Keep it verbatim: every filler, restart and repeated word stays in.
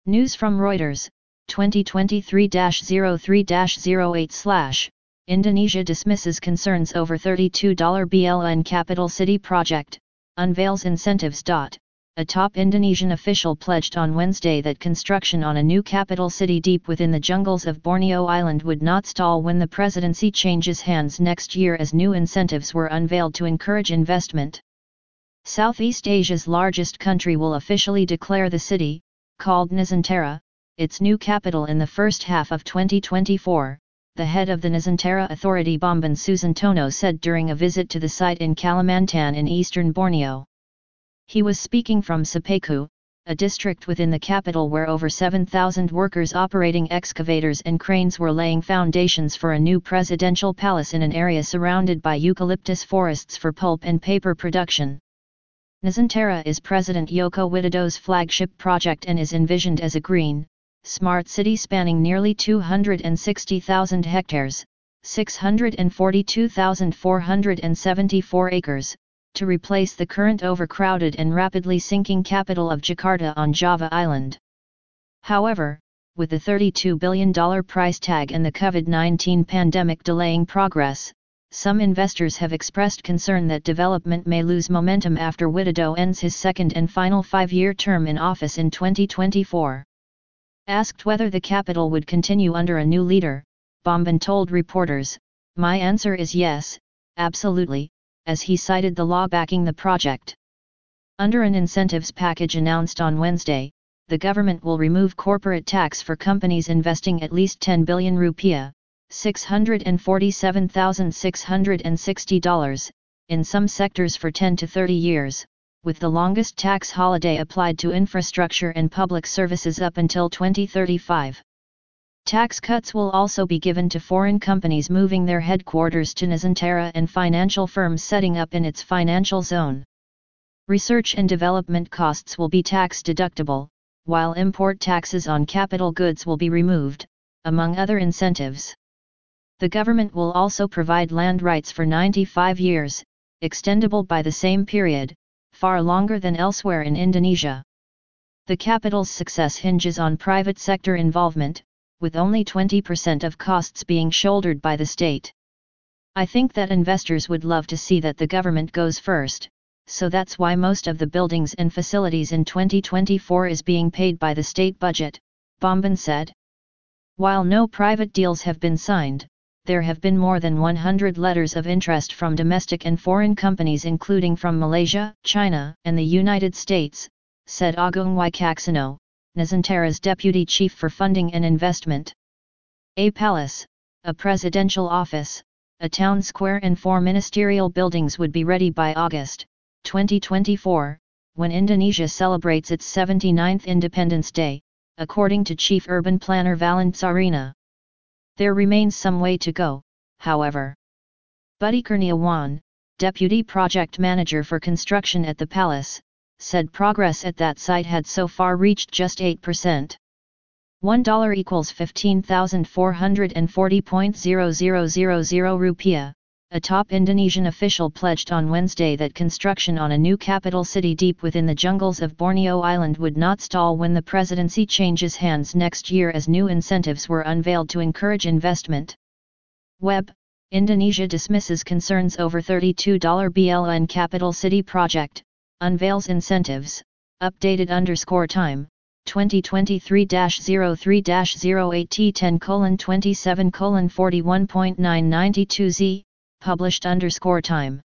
News from Reuters, twenty twenty-three dash zero three dash zero eight slash, Indonesia dismisses concerns over thirty-two billion capital city project, unveils incentives. A top Indonesian official pledged on Wednesday that construction on a new capital city deep within the jungles of Borneo Island would not stall when the presidency changes hands next year, as new incentives were unveiled to encourage investment. Southeast Asia's largest country will officially declare the city, called Nusantara, its new capital in the first half of twenty twenty-four, the head of the Nusantara Authority Bamban Susantono said during a visit to the site in Kalimantan in eastern Borneo. He was speaking from Sepaku, a district within the capital where over seven thousand workers operating excavators and cranes were laying foundations for a new presidential palace in an area surrounded by eucalyptus forests for pulp and paper production. Nusantara is President Joko Widodo's flagship project and is envisioned as a green, smart city spanning nearly two hundred sixty thousand hectares, six hundred forty-two thousand four hundred seventy-four acres, to replace the current overcrowded and rapidly sinking capital of Jakarta on Java Island. However, with the thirty-two billion dollars price tag and the COVID nineteen pandemic delaying progress, some investors have expressed concern that development may lose momentum after Widodo ends his second and final five-year term in office in twenty twenty-four. Asked whether the capital would continue under a new leader, Bamban told reporters, "My answer is yes, absolutely," as he cited the law backing the project. Under an incentives package announced on Wednesday, the government will remove corporate tax for companies investing at least ten billion rupiah, six hundred forty-seven thousand six hundred sixty dollars, in some sectors for ten to thirty years, with the longest tax holiday applied to infrastructure and public services up until twenty thirty-five. Tax cuts will also be given to foreign companies moving their headquarters to Nusantara and financial firms setting up in its financial zone. Research and development costs will be tax deductible, while import taxes on capital goods will be removed, among other incentives. The government will also provide land rights for ninety-five years, extendable by the same period, far longer than elsewhere in Indonesia. The capital's success hinges on private sector involvement, with only twenty percent of costs being shouldered by the state. I think that investors would love to see that the government goes first, so that's why most of the buildings and facilities in twenty twenty-four is being paid by the state budget, Bamban said. While no private deals have been signed, there have been more than one hundred letters of interest from domestic and foreign companies including from Malaysia, China, and the United States, said Agung Wicaksono, Nusantara's deputy chief for funding and investment. A palace, a presidential office, a town square and four ministerial buildings would be ready by August twenty twenty-four, when Indonesia celebrates its seventy-ninth Independence Day, according to Chief Urban Planner Valand Sarina. There remains some way to go, however. Budi Kurniawan, deputy project manager for construction at the palace, said progress at that site had so far reached just eight percent. one dollar equals fifteen thousand four hundred forty point zero zero zero zero rupiah, a top Indonesian official pledged on Wednesday that construction on a new capital city deep within the jungles of Borneo Island would not stall when the presidency changes hands next year, as new incentives were unveiled to encourage investment. Web, Indonesia dismisses concerns over thirty-two billion capital city project, unveils incentives, updated underscore time, twenty twenty-three dash zero three dash zero eight T ten colon twenty-seven colon forty-one point nine nine two Z, published underscore time.